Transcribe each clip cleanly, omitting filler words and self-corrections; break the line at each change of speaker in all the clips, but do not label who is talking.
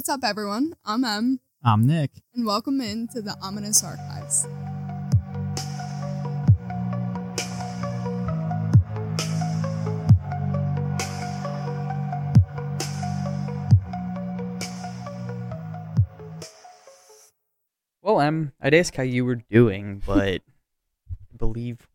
What's up, everyone? I'm Em.
I'm Nick.
And welcome into the Ominous Archives.
Well, Em, I'd ask how you were doing, but I believe,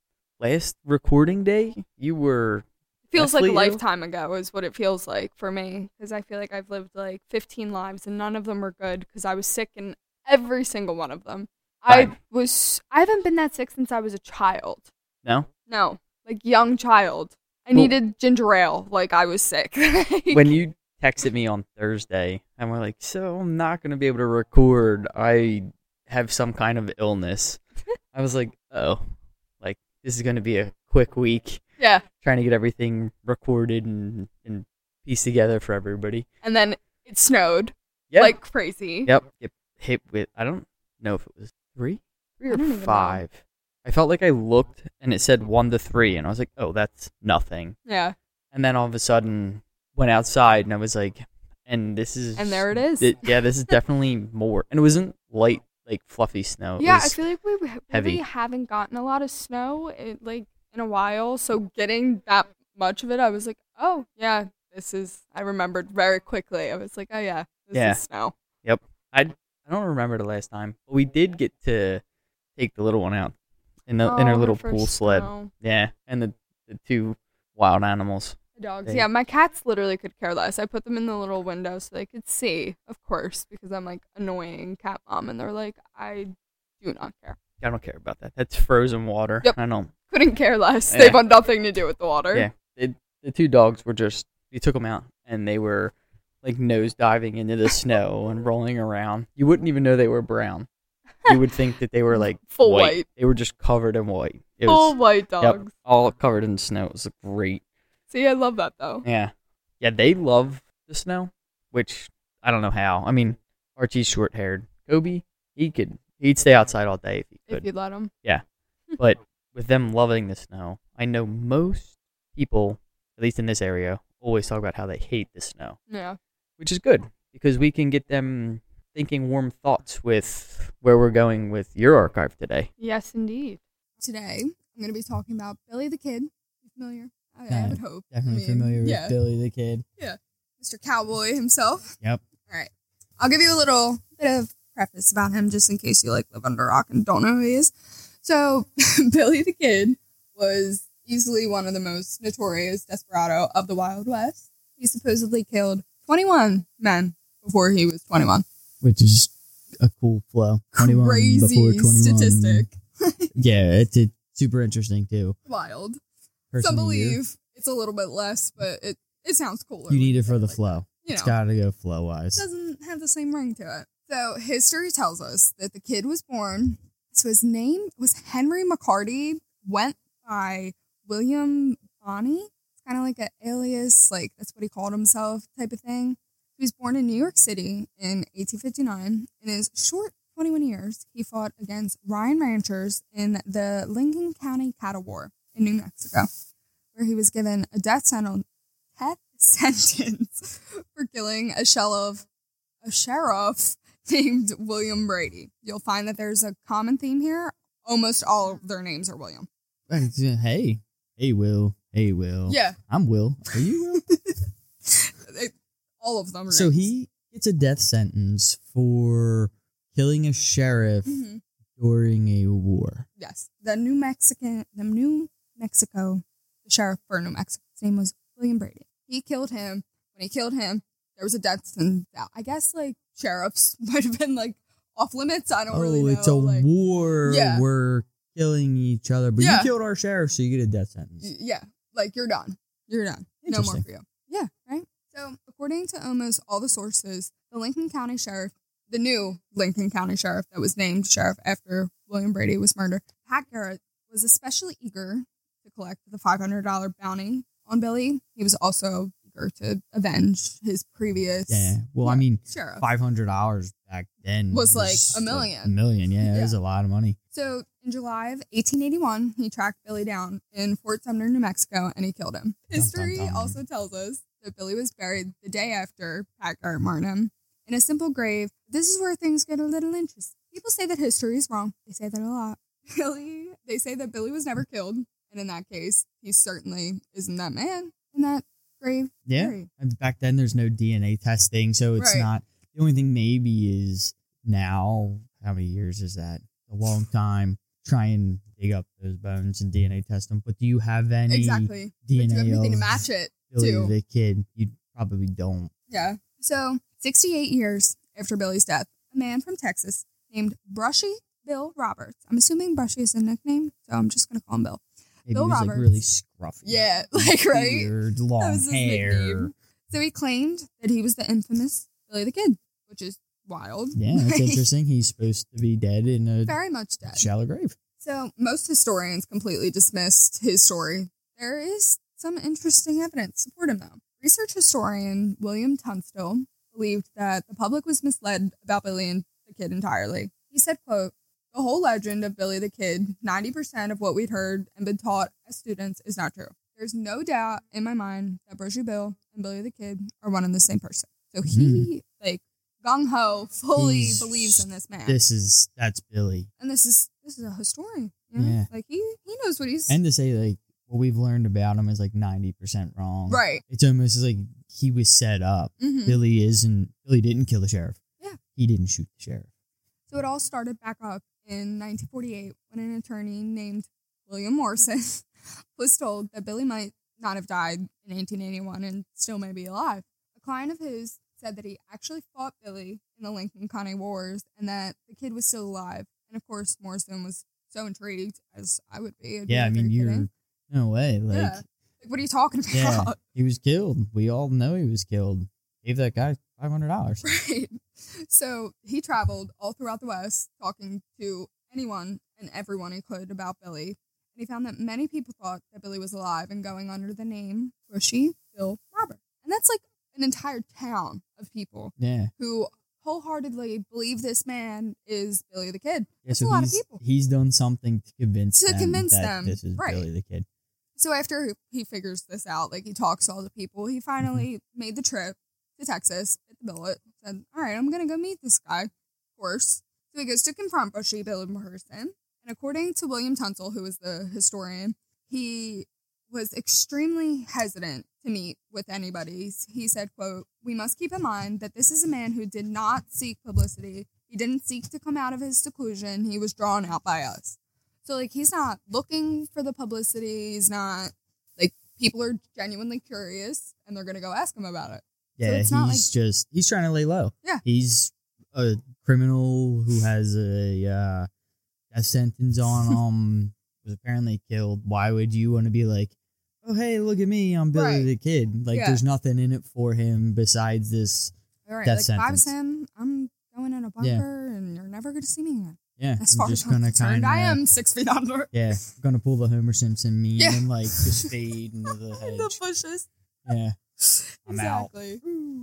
last recording day, you were...
Feels like a
ill?
lifetime ago is what it feels like for me, because I feel like I've lived like 15 lives and none of them were good because I was sick in every single one of them.
Right.
I haven't been that sick since I was a child.
No?
No, like young child. I needed ginger ale like I was sick.
When you texted me on Thursday, and we're like, so I'm not going to be able to record. I have some kind of illness. I was like, oh, like this is going to be a quick week.
Yeah.
Trying to get everything recorded and pieced together for everybody.
And then it snowed
Yeah.
like crazy.
Yep. Get hit with, I don't know if it was three
I don't
or
even
5. I felt like I looked and it said 1 to 3, and I was like, oh, that's nothing.
Yeah.
And then all of a sudden went outside and I was like, and this is...
And there it is.
This is definitely more. And it wasn't light, like fluffy snow. It
Yeah, I
was
feel like we
heavy.
really haven't gotten a lot of snow in a while. So getting that much of it, I was like, oh, yeah, this is... I remembered very quickly. I was like, oh, yeah, this is snow.
Yep. I don't remember the last time. But we did get to take the little one out in her little pool sled.
Snow.
Yeah, and the 2 wild animals.
The dogs.
They-
Yeah, my cats literally could care less. I put them in the little window so they could see, of course, because I'm like annoying cat mom, and they're like, I do not care.
I don't care about that. That's frozen water.
Yep.
I don't.
Couldn't care less.
Yeah.
They want nothing to do with the water.
Yeah. The 2 dogs were just, you took them out and they were like nose diving into the snow and rolling around. You wouldn't even know they were brown. You would think that they were like
Full white.
They were just covered in white. It
Full
was,
white dogs.
Yep, all covered in snow. It was great.
See, I love that though.
Yeah. Yeah, they love the snow, which I don't know how. I mean, Archie's short-haired. Kobe, he'd stay outside all day if he could.
If you let them.
Yeah. But with them loving the snow, I know most people, at least in this area, always talk about how they hate the snow.
Yeah.
Which is good, because we can get them thinking warm thoughts with where we're going with your archive today.
Yes, indeed.
Today, I'm going to be talking about Billy the Kid. You familiar? I
Yeah,
would hope.
Definitely familiar with
yeah.
Billy the Kid.
Mr. Cowboy himself.
Yep.
All right. I'll give you a little bit of preface about him just in case you live under a rock and don't know who he is. So, Billy the Kid was easily one of the most notorious desperado of the Wild West. He supposedly killed 21 men before he was 21.
Which is a cool flow. 21
Crazy
before 21.
statistic.
Yeah, it's super interesting too.
Wild.
Person
Some
of the year.
believe it's a little bit less, but it sounds cooler.
You need
when
it for
say
the
like
flow.
that. You
It's
know.
got to go flow wise.
Doesn't have the same ring to it. So history tells us that the kid was born. So his name was Henry McCarty. Went by William Bonney. It's kind of like an alias, like that's what he called himself, type of thing. He was born in New York City in 1859. In his short 21 years, he fought against Ryan Ranchers in the Lincoln County Cattle War in New Mexico, where he was given a death sentence for killing a sheriff named William Brady. You'll find that there's a common theme here. Almost all of their names are William.
Hey. Hey, Will. Hey, Will.
Yeah.
I'm Will. Are you Will?
All of them are
So
names.
he gets a death sentence for killing a sheriff
Mhm.
during a war.
Yes. The New Mexico, the sheriff for New Mexico, his name was William Brady. He killed him. When he killed him, there was a death sentence. I guess, like, sheriffs might have been, like, off limits. I don't really know.
It's a
like,
war.
Yeah.
We're killing each other. But
Yeah.
you killed our sheriff, so you get a death sentence.
yeah. Like, you're done. You're done. No more
Interesting.
for you. Yeah, right? So, according to almost all the sources, the Lincoln County Sheriff, the new Lincoln County Sheriff that was named sheriff after William Brady was murdered, Pat Garrett, was especially eager to collect the $500 bounty on Billy. He was also eager to avenge his previous
Yeah. Well, I mean,
sheriff.
$500 back then
Was like a million.
A million, yeah.
Yeah.
It was a lot of money.
So, in July of 1881, he tracked Billy down in Fort Sumner, New Mexico, and he killed him. History
dun.
also tells us that Billy was buried the day after Pat Garrett murdered him in a simple grave. This is where things get a little interesting. People say that history is wrong. They say that a lot. They say that Billy was never killed. And in that case, he certainly isn't that man in that grave.
Yeah.
Theory.
And back then, there's no DNA testing, so it's
Right.
not. The only thing maybe is now, how many years is that? A long time. Try and dig up those bones and DNA test them. But do you have any
Exactly. But
DNA
do everything to
of
match it,
Billy
too.
the Kid? You probably don't.
Yeah. So, 68 years after Billy's death, a man from Texas named Brushy Bill Roberts. I'm assuming Brushy is a nickname, so I'm just going to call him Bill.
Maybe
Bill
he was
Roberts.
like really scruffy.
Yeah, like, right?
Beard,
That
long
was his
hair.
nickname. So he claimed that he was the infamous Billy the Kid, which is wild.
Yeah, that's
Like,
interesting. He's supposed to be dead in a
very much dead.
shallow grave.
So most historians completely dismissed his story. There is some interesting evidence supporting him, though. Research historian William Tunstall believed that the public was misled about Billy and the Kid entirely. He said, quote, "The whole legend of Billy the Kid, 90% of what we'd heard and been taught as students is not true. There's no doubt in my mind that Brushy Bill and Billy the Kid are one and the same person." So he, gung-ho, fully believes in this man.
That's Billy.
And this is a historian. You know?
Yeah.
Like, he knows what he's...
And to say, like, what we've learned about him is like 90% wrong.
Right.
It's almost like he was set up.
Mhm.
Billy didn't kill the sheriff.
Yeah.
He didn't shoot the sheriff.
So it all started back up in 1948 when an attorney named William Morrison was told that Billy might not have died in 1881 and still may be alive. A client of his said that he actually fought Billy in the Lincoln County Wars and that the kid was still alive. And of course, Morrison was so intrigued, as I would be. It'd be
Yeah, I
like,
mean,
"Are you
you're
kidding?"
no way. Like,
Yeah. Like, what are you talking about?
yeah, he was killed. We all know he was killed. Gave that guy $500.
Right. So he traveled all throughout the West talking to anyone and everyone he could about Billy. And he found that many people thought that Billy was alive and going under the name Brushy Bill Roberts. And that's like an entire town of people
Yeah.
who wholeheartedly believe this man is Billy the Kid.
Yeah,
That's
so
a lot of people.
he's done something to convince
To
them
convince
that
them,
this is
right.
Billy the Kid.
So after he figures this out, like he talks to all the people, he finally made the trip to Texas, hit the billet, said, "All right, I'm going to go meet this guy," of course. So he goes to confront Brushy Bill in person. And according to William Tunstall, who was the historian, he was extremely hesitant to meet with anybody. He said, quote, "We must keep in mind that this is a man who did not seek publicity. He didn't seek to come out of his seclusion. He was drawn out by us." So, like, he's not looking for the publicity. He's not, like, people are genuinely curious, and they're going to go ask him about it.
Yeah,
it's not
he's trying to lay low.
Yeah.
He's a criminal who has a death sentence on him, was apparently killed. Why would you want to be like, "Oh, hey, look at me, I'm Billy
Right.
the Kid"? Like,
Yeah.
there's nothing in it for him besides this.
All right,
Death
like, if I was
sentence.
him, I'm going in a bunker, and you're never going to see me again.
Yeah,
As
I'm
far
just
as I'm
gonna
concerned,
kind
I
of.
am 6 feet under
Yeah, gonna pull the Homer Simpson meme
Yeah.
and like just fade into the
the
hedge.
bushes.
Yeah, I'm out.
Exactly.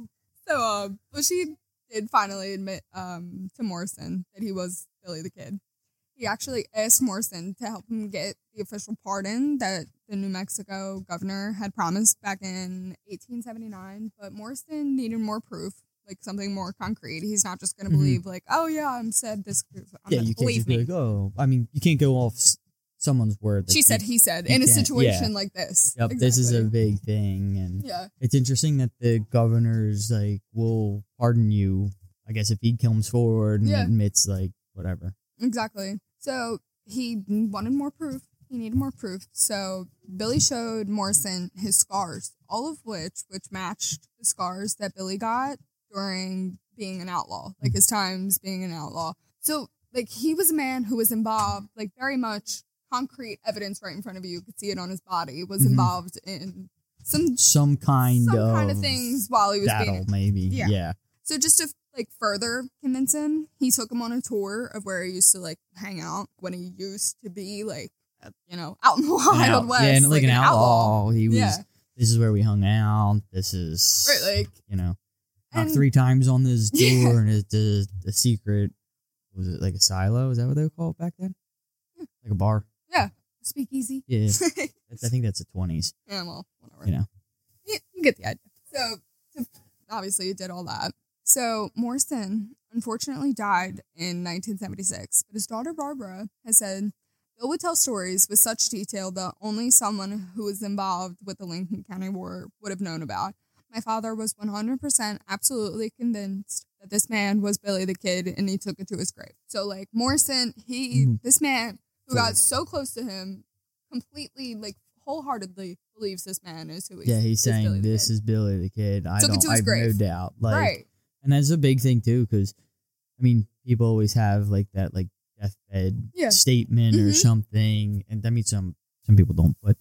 So, Bushy did finally admit to Morrison that he was Billy the Kid. He actually asked Morrison to help him get the official pardon that the New Mexico governor had promised back in 1879, but Morrison needed more proof, like something more concrete. He's not just going to
Mhm.
believe, like, "Oh, yeah, I'm said this.
Yeah, you can't just be like, "Oh," I mean, you can't go off someone's word. Like,
She said,
you-
he said,
you
in a
can't-
situation
yeah.
like this.
Yep, this is a
Exactly.
big thing, and
Yeah.
it's interesting that the governor's like will pardon you. I guess if he comes forward and
Yeah.
admits like whatever.
Exactly. So he wanted more proof. He needed more proof. So Billy showed Morrison his scars, all of which matched the scars that Billy got during being an outlaw, like his times being an outlaw. So, like, he was a man who was involved, like, very much concrete evidence right in front of you. You could see it on his body. Was
Mhm.
involved in
Some kind
of things while he was
battle,
being
maybe.
Yeah.
Yeah.
So just to like further convince him, he took him on a tour of where he used to like hang out when he used to be like, you know, out in the Wild West.
Yeah, and like an outlaw. He was.
Yeah.
This is where we hung out. This is
Right, like,
you know, knocked
and-
3 times on this door,
Yeah.
and it's the secret. Was it like a silo? Is that what they would call it back then? Like a bar.
speakeasy.
Yeah, I think that's the 20s.
Yeah, well, whatever.
You know.
You get the idea. So obviously he did all that. So Morrison unfortunately died in 1976, but his daughter Barbara has said Bill would tell stories with such detail that only someone who was involved with the Lincoln County War would have known about. My father was 100% absolutely convinced that this man was Billy the Kid, and he took it to his grave. So, like, Morrison, this man who got so close to him, completely, like, wholeheartedly believes this man is who he is.
Yeah, he's saying
Billy
this is Billy the Kid. I
Took it to his
have
grave.
no doubt. Like,
Right.
And that's a big thing, too, because, I mean, people always have, like, that, like, deathbed statement or something, and I mean some people don't, but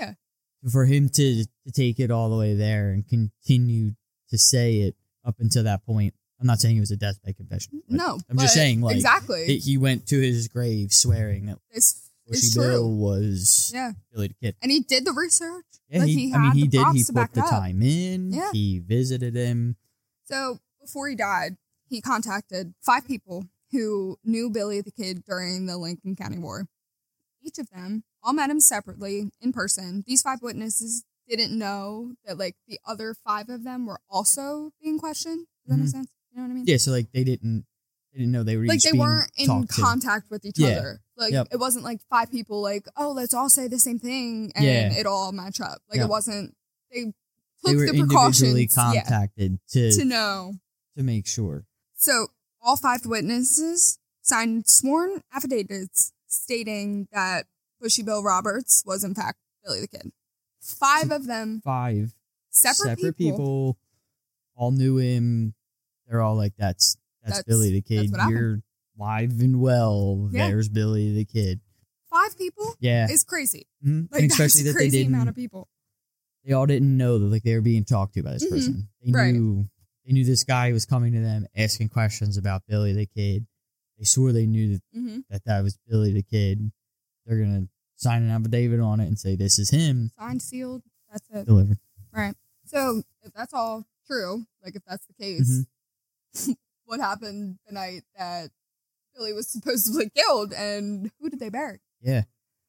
for him to take it all the way there and continue to say it up until that point, I'm not saying it was a deathbed confession.
No,
I'm just saying, like,
exactly.
he went to his grave swearing that
It's
Bushy
true.
Bill was Billy the Kid.
And he did the research.
Yeah,
like,
he
the
did. He
props to back
put the
it up.
time in.
Yeah.
He visited him.
So before he died, he contacted 5 people who knew Billy the Kid during the Lincoln County War. Each of them all met him separately in person. These 5 witnesses didn't know that, like, the other 5 of them were also being questioned. Does that make sense? You know what I mean?
Yeah, so like they didn't know they were
Like,
each
they
being
weren't in
talked to.
contact with each other. Like, it wasn't like 5 people like, oh, let's all say the same thing and it all match up. Like, it wasn't. They took
They were
the precautions
individually contacted
to know.
to make sure.
So all 5 witnesses signed sworn affidavits stating that Bushy Bill Roberts was in fact Billy the Kid. 5 of them,
5
separate
people all knew him. They're all like, that's Billy the Kid.
what happened.
You're live and well.
Yeah.
There's Billy the Kid.
5 people
Is
crazy.
and
Like,
especially
that's
that
a crazy
they didn't.
amount of people.
They all didn't know that like they were being talked to by this person. They
Right.
knew this guy was coming to them asking questions about Billy the Kid. They swore they knew that was Billy the Kid. They're gonna sign an affidavit on it and say this is him.
Signed, sealed. That's it.
Delivered.
Right. So if that's all true, like if that's the case, what happened the night that Billy was supposedly killed, and who did they bury?
Yeah.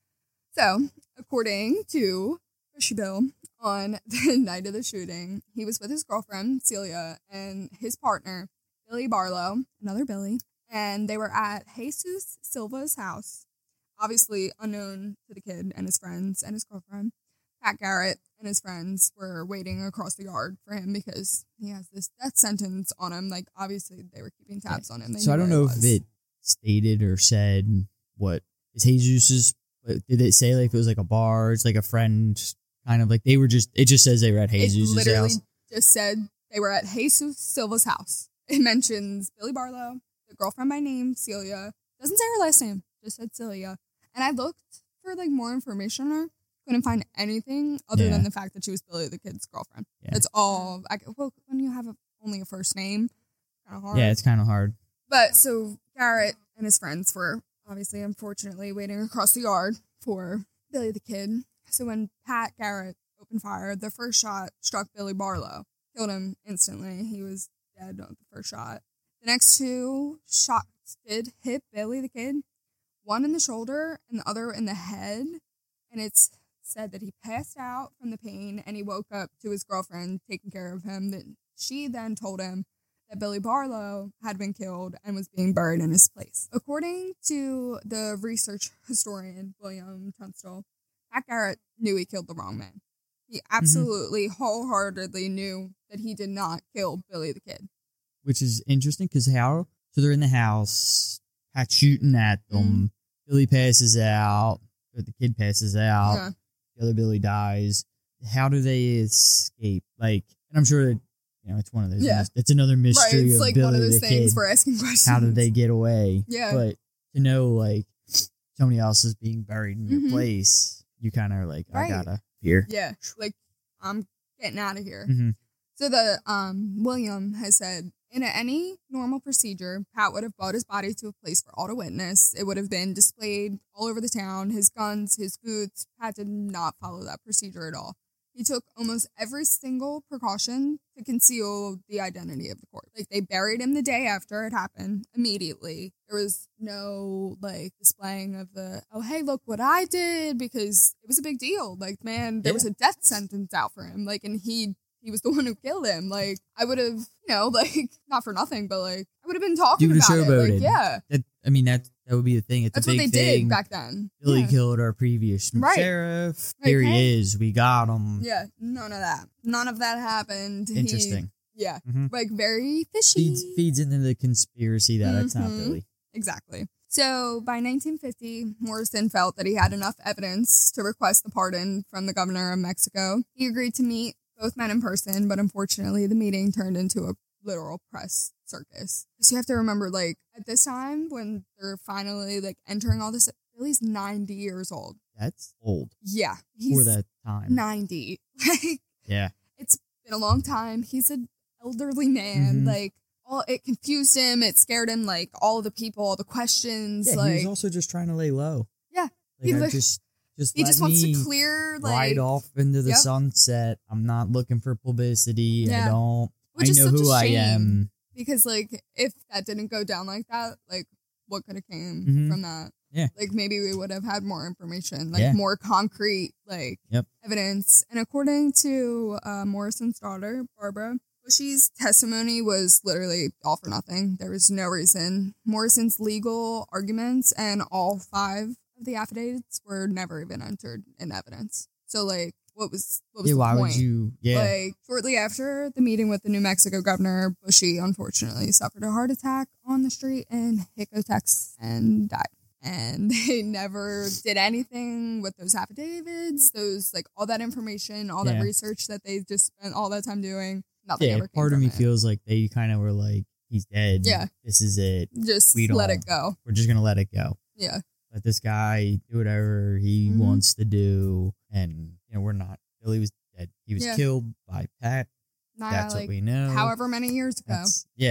So, according to Bushy Bill, on the night of the shooting, he was with his girlfriend, Celia, and his partner, Billy Barlow, another Billy, and they were at Jesus Silva's house, obviously unknown to the kid and his friends and his girlfriend. Pat Garrett and his friends were waiting across the yard for him because he has this death sentence on him. Like, obviously, they were keeping tabs on him. They
So I
knew
don't
where
know
he
if
was.
it stated or said what is Jesus's. Did it say like if it was like a bar? It's like a friend, kind of like they were just. It just says they were at
It
Jesus's
literally
house.
just said they were at Jesus Silva's house. It mentions Billy Barlow, the girlfriend by name, Celia. Doesn't say her last name, just said Celia. And I looked for like more information on her. Couldn't find anything other than the fact that she was Billy the Kid's girlfriend. Yeah. That's all. Well, when you have only a first name, kind of hard.
Yeah, it's kind of hard.
But so Garrett and his friends were obviously, unfortunately, waiting across the yard for Billy the Kid. So when Pat Garrett opened fire, the first shot struck Billy Barlow, killed him instantly. He was dead on the first shot. The next 2 shots did hit Billy the Kid, one in the shoulder and the other in the head. And it's said that he passed out from the pain and he woke up to his girlfriend taking care of him. That she then told him that Billy Barlow had been killed and was being buried in his place. According to the research historian William Tunstall, Pat Garrett knew he killed the wrong man. He absolutely wholeheartedly knew that he did not kill Billy the Kid.
Which is interesting because so they're in the house, Pat's shooting at them, Billy passes out, or the kid passes out, the other Billy dies. How do they escape? Like, and I'm sure that, it's one of those.
Yeah.
It's another mystery
Right, it's
of
like
Billy
one of those
the
things
Kid.
for asking questions.
How did they get away?
Yeah.
But to know, like, somebody else is being buried in your place, you kind of are like, I gotta here.
Yeah, like, I'm getting out of here.
Mhm.
So the William has said, in any normal procedure, Pat would have brought his body to a place for all to witness. It would have been displayed all over the town, his guns, his boots. Pat did not follow that procedure at all. He took almost every single precaution to conceal the identity of the corpse. Like, they buried him the day after it happened, immediately. There was no, like, displaying of the, oh, hey, look what I did, because it was a big deal. Like, man, there was a death sentence out for him. Like, and he he was the one who killed him. Like, I would have, like, not for nothing, but like, I would have been talking about it. Like, yeah.
That would be the thing.
That's what they did back then.
Billy killed our previous sheriff. Like, here he is. We got him.
Yeah, none of that. None of that happened.
Interesting.
Like very fishy.
Feeds into the conspiracy that it's not Billy.
Exactly. So by 1950, Morrison felt that he had enough evidence to request the pardon from the governor of Mexico. He agreed to meet both men in person, but unfortunately the meeting turned into a literal press circus. So you have to remember, like, at this time when they're finally like entering all this, Billy's 90 years old.
That's old.
Yeah.
For that time.
90. Like,
yeah.
It's been a long time. He's an elderly man. Like, it confused him. It scared him. Like, all the people, all the questions.
Yeah,
like,
he was also just trying to lay low.
Yeah.
Like,
he just wants to clear, like,
ride off into the sunset. I'm not looking for publicity.
Yeah.
I know
such
who
a
I
shame,
am.
Because, like, if that didn't go down like that, like, what could have came from that?
Yeah.
Like, maybe we would have had more information, like, more concrete, like, evidence. And according to Morrison's daughter, Barbara, Bushy's testimony was literally all for nothing. There was no reason. Morrison's legal arguments and all 5 of the affidavits were never even entered in evidence. So, like, what was the
why
point?
Would you? Yeah.
Like, shortly after the meeting with the New Mexico governor, Bushy unfortunately suffered a heart attack on the street in Hico, Texas, and died. And they never did anything with those affidavits, those, like, all that information, all that research that they just spent all that time doing. Nothing ever came
part of
from
me
it.
feels like they kind of were like, he's dead.
Yeah.
This is it.
Just let it go.
We're just going to let it go.
Yeah.
Let this guy do whatever he wants to do. And, we're not. Billy was dead. He was killed by Pat. That's what we know.
However many years ago.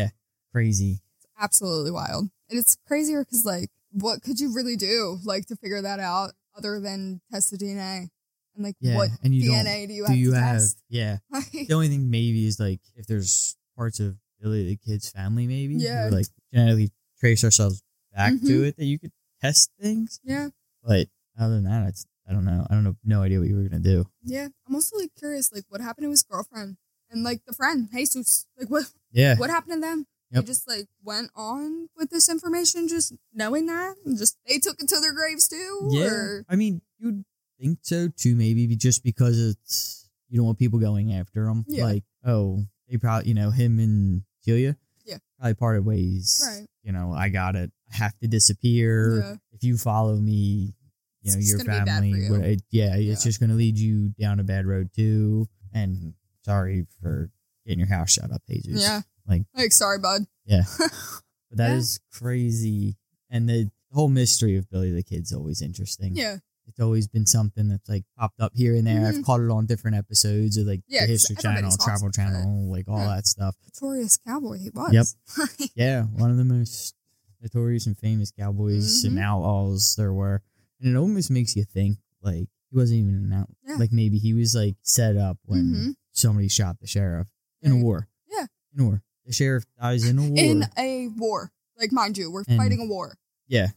Crazy.
It's absolutely wild. And it's crazier because, like, what could you really do, like, to figure that out other than test the DNA? And, like, what and DNA do you have to test?
Yeah. The only thing maybe is, like, if there's parts of Billy the Kid's family, maybe.
Yeah.
Or, like, genetically trace ourselves back to it that you could test things.
Yeah.
But other than that, I don't know. I don't know. No idea what you were going to do.
Yeah. I'm also, like, curious, like, what happened to his girlfriend? And, like, the friend, Jesus. Like, what happened to them? They just, like, went on with this information just knowing that? And just, they took it to their graves, too?
Yeah.
Or?
I mean, you'd think so too, maybe just because it's you don't want people going after them.
Yeah.
Like, they probably him and Celia probably parted ways.
Right.
I got it. I have to disappear. If you follow me, your family it's just gonna lead you down a bad road too. And sorry for getting your house shut up, Jesus. Like
sorry, bud.
Yeah. But that is crazy. And the whole mystery of Billy the Kid's always interesting.
Yeah.
It's always been something that's like popped up here and there. I've caught it on different episodes of like the History Channel, Travel Channel, like all that stuff.
Notorious cowboy he was.
Yep. Yeah, one of the most notorious and famous cowboys and outlaws there were. And it almost makes you think like he wasn't even an outlaw. Yeah. Like maybe he was like set up when somebody shot the sheriff in a war.
Yeah.
In a war. The sheriff dies in a war.
In a war. Like, mind you, we're fighting a war.
Yeah.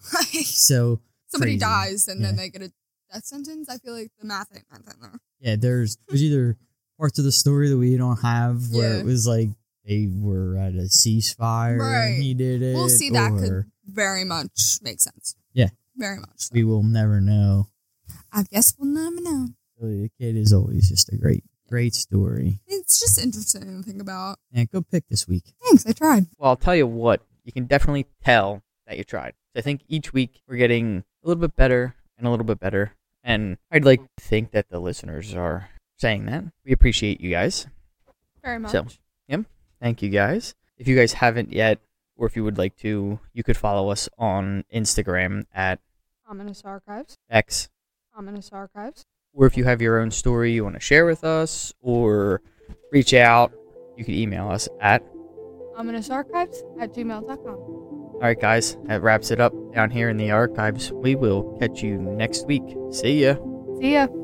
So
somebody dies and then they get a death sentence. I feel like the math ain't math in there.
Yeah, there's either parts of the story that we don't have where it was like they were at a ceasefire and he did it.
We'll see, that could very much make sense.
Yeah.
Very much so.
We will never know.
I guess we'll never know.
Billy the Kid is always just a great story.
It's just interesting to think about.
Yeah, go pick this week.
Thanks, I tried.
Well, I'll tell you what, you can definitely tell that you tried. So I think each week we're getting a little bit better and a little bit better. And I'd like to think that the listeners are saying that. We appreciate you guys.
Very much.
So, thank you guys. If you guys haven't yet, or if you would like to, you could follow us on Instagram at
Ominous Archives.
X.
Ominous Archives.
Or if you have your own story you want to share with us or reach out, you can email us at
ominousarchives@gmail.com.
All right, guys, that wraps it up down here in the archives. We will catch you next week. See ya.
See ya.